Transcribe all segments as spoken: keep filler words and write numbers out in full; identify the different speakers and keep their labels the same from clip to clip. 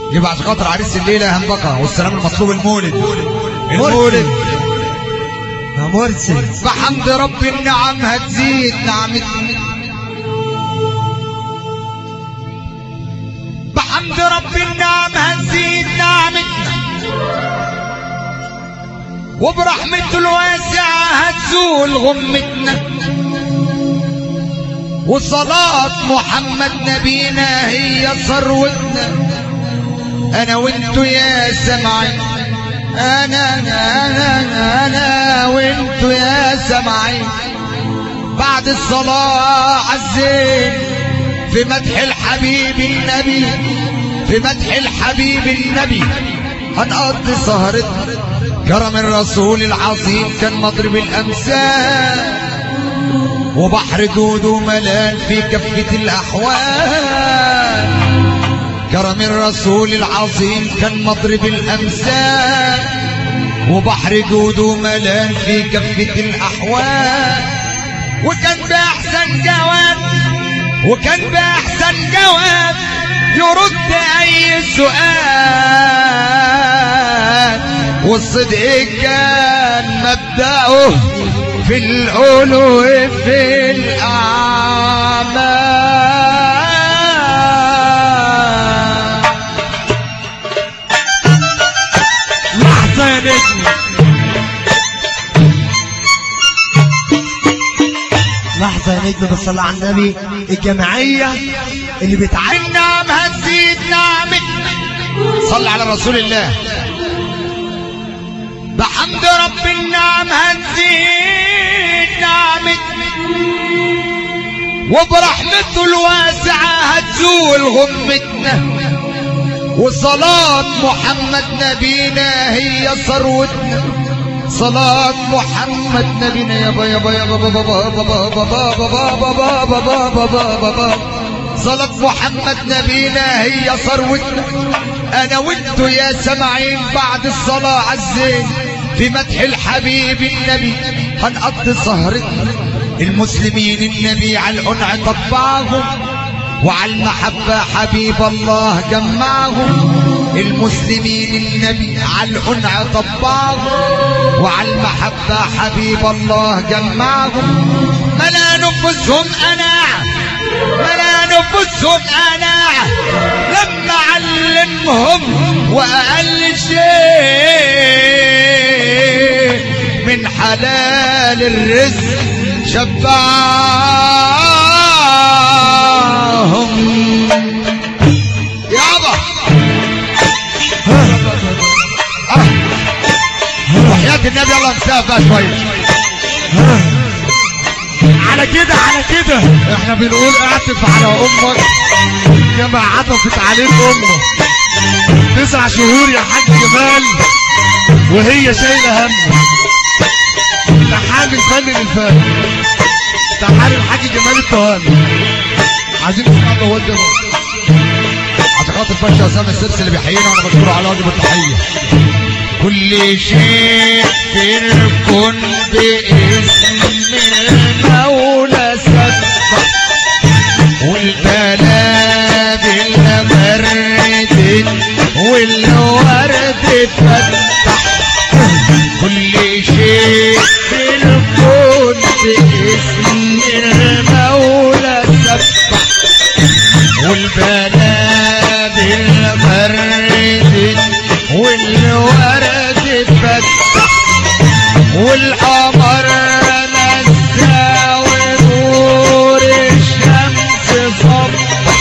Speaker 1: جيب عشان خاطر عريس الليله همبكه والسلام المطلوب المولد المولد
Speaker 2: يا مرسي.
Speaker 1: بحمد رب النعم هتزيد نعمتنا، بحمد رب النعم هتزيد نعمتنا، وبرحمته الواسعة هتزول غمتنا، وصلاة محمد نبينا هي ثروتنا. انا وانتو يا سمعين، انا انا انا, أنا وانتو يا سمعين، بعد الصلاة عالزين في مدح الحبيب النبي، في مدح الحبيب النبي هنقضي سهرتنا. كرم الرسول العظيم كان مضرب الامثال، وبحر جوده ملان في كفة الاحوال. كرم الرسول العظيم كان مضرب الامثال، وبحر جوده ملان في كفة الاحوال. وكان باحسن جواب، وكان باحسن جواب يرد اي سؤال. والصدق كان مبدأه في القول وفي الاعمال.
Speaker 2: لحظة يا نجم، لحظة يا نجم بالصلاة على النبي. الجمعية اللي بتعاني
Speaker 1: النعم هتزيد نعمتنا، صل على رسول الله. بحمد رب النعم هتزيد نعمتنا، وبرحمته الواسعة هتزول غمتنا، وصلاة محمد نبينا هي ثروتنا. صلاة محمد نبينا يابا يابا يابا بابا بابا بابا بابا بابا بابا بابا. صلاة محمد نبينا هي ثروتنا. انا وانتو يا سمعين بعد الصلاة عالزين في مدح الحبيب النبي هنقضي سهرتنا. المسلمين النبي على القنع طبعهم، وعلى المحبة حبيب الله جمعهم. المسلمين النبي على القنع طبعهم، وعلى المحبة حبيب الله جمعهم. ملا نفوسهم قناعة، ملا نفوسهم قناعة لما علمهم، وأقل شيء من حلال الرزق شبعهم. يابا وحياة النبي الله مسافة شوية.
Speaker 2: على كده على كده
Speaker 1: احنا بنقول اعطف على امك
Speaker 2: كما عطفت عليك امك. تسع شهور يا حاج جمال وهي شايله هم. تحامي الفن للفن، تحامي الحاج جمال التهامي.
Speaker 1: عايزين نسمع الضوات ده عشان خاطر الباشا اسامه السرس اللي بيحيينا، وانا بشكره على واجب التحيه. كل شيء في الكون باسم المولى سبح، والبلابل بردت والورد فتح. كل شيء في الكون باسم المولى سبح، والبلابل بردت والورد فتح، والقمر نسى ونور الشمس صبح.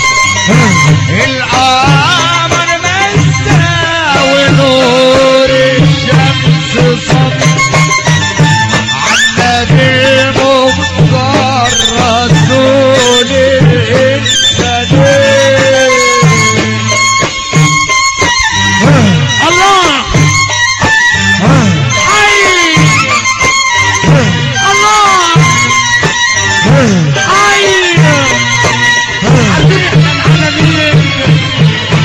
Speaker 1: القمر نسى ونور الشمس صبح، عالنبي المختار رسول الإنسانية.
Speaker 2: الله حي، الله حي. عارفين احنا العالمين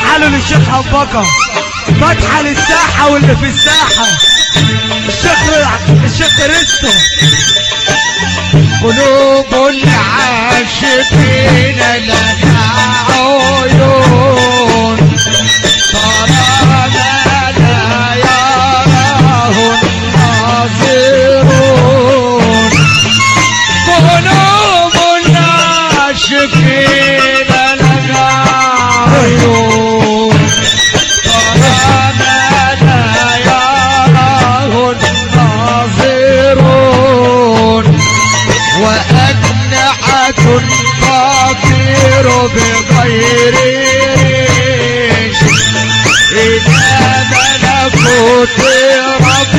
Speaker 2: فتحة له للشيخ ابو بكر، فتحة للساحة واللي في الساحة، الشيخ الشيخ ريستو.
Speaker 1: قلوب العاشقين لها عيون طالما لا يراه الناظرون. قلوب العاشقين لها عيون طالما لا يراه الناظرون. وأجنحة تطير بغير ريش إلى ملكوت رب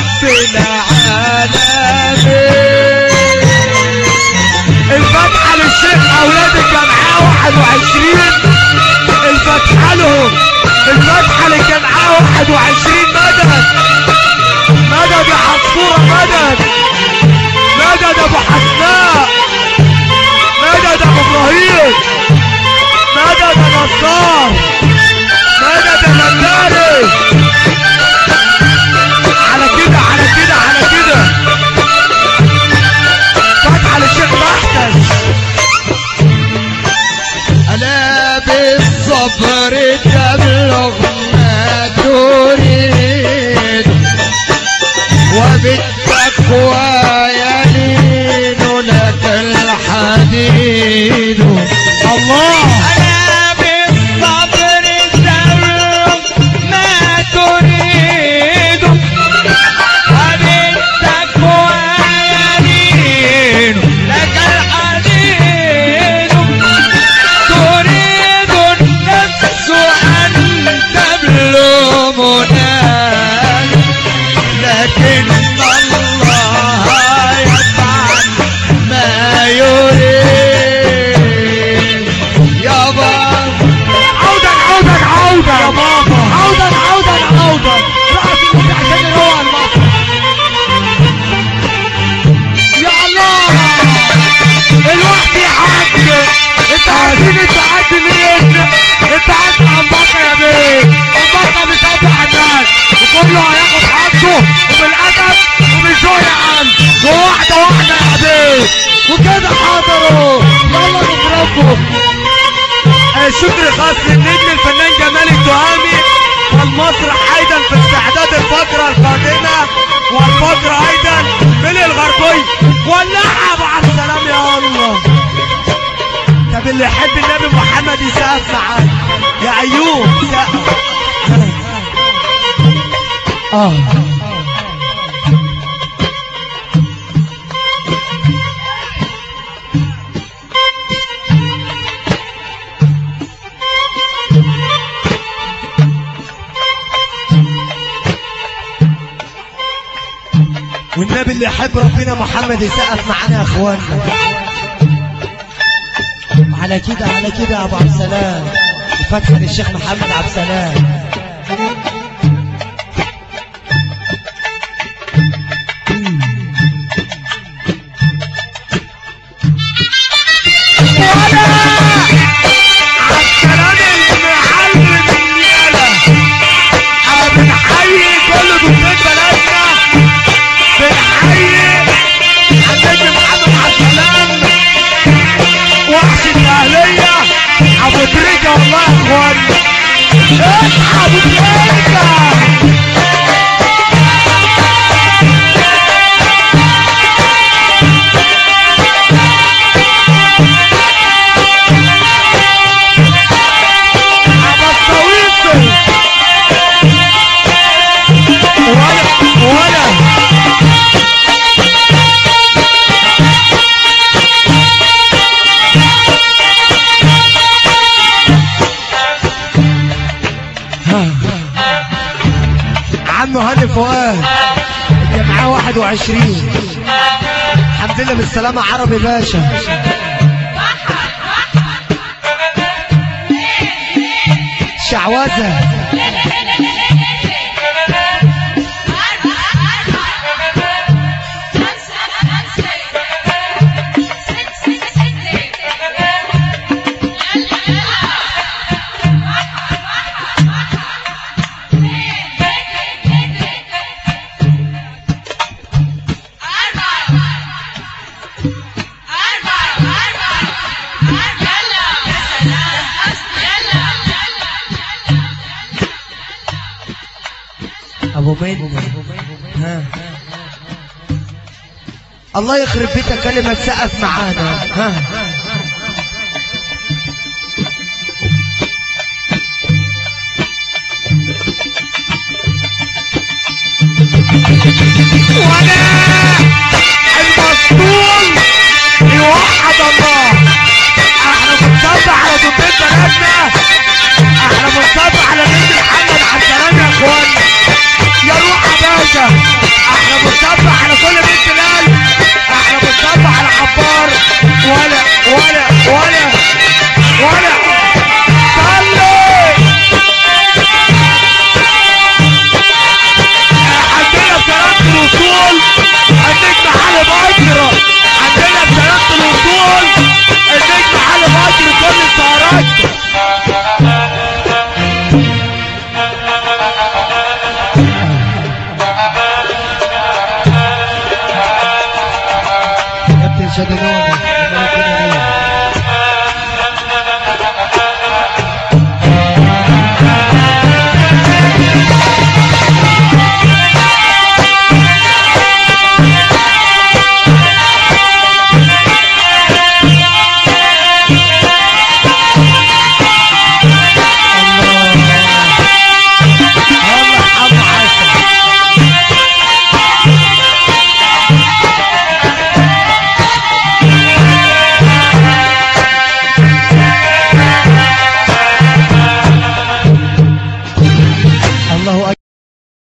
Speaker 1: العالمين.
Speaker 2: الفتحة للشيخ أولاد الجمعية واحد وعشرين، الفتحة لهم، الفتحة للجمعية واحد وعشرين. مدد مدد يا عصفورة، مدد مدد ابو حسناء، مدد ابو ابراهيم، مدد يا نصار، مدد يا مداري. على كده على كده على كده. فتحة للشيخ محتل.
Speaker 1: ألا بالصبر تبلغ ما تريد وبالتقوى يلين لك الحديد.
Speaker 2: الله.
Speaker 1: أنا بالصبر تبلغ ما تريد وبالتقوى يلين لك الحديد. تريد النفس أن تبلغ منال لكن الله يفعل ما يريد. يابا
Speaker 2: عودا عودا عودا يا بابا، عودا عودا عودا. رأس المتعشان هو المصر. يا الله الوقت يعدي. انت عارفين انت عدي مين؟ انت عدي عن بكر يا بيه. عن بكر بيصبح الناس وكله هياخد حقه وبالادب وبالذوق يا عم، وواحده واحده يا بيه. وكده حضروا يلا نضربهم. شكر خاص للنجم الفنان جمال التهامي والمسرح ايضا في استعداد الفتره القادمه، والفتره ايضا من الغربيه. ولعها مع السلام يا الله. طب اللي يحب النبي محمد يسقف معانا يا ايوب سقف. اه والنبي اللي يحب ربنا محمد يسقف معانا يا اخوانا. على كده على كده يا ابو عبد السلام. الفتحة للشيخ محمد عبد السلام. ابو تريكه والله يا اخواني. اصحى ابو تريكه. ابو الطويفه ولا ولا عم هاني فؤاد الجمعية واحد وعشرين. الحمد لله بالسلامة عربي باشا. شعوذة
Speaker 3: ابو منى. ها الله يخرب بيتك كلمة سقف معانا. ها
Speaker 2: وانا المسطول يوحد الله. احنا بنصبح على ضبيط بلدنا، احنا بنصبح على بنت محمد على السلام يا اخوانا يا روح يا باشا. احنا بنصبح على كل بنت لال، احنا بنصبح على حبار ولا ولا ولا ولا صلي. عندنا بسلامة الوصول النجم حالي بكرة، عندنا بسلامة الوصول النجم حالي بكرة كل السهرات.
Speaker 3: شددون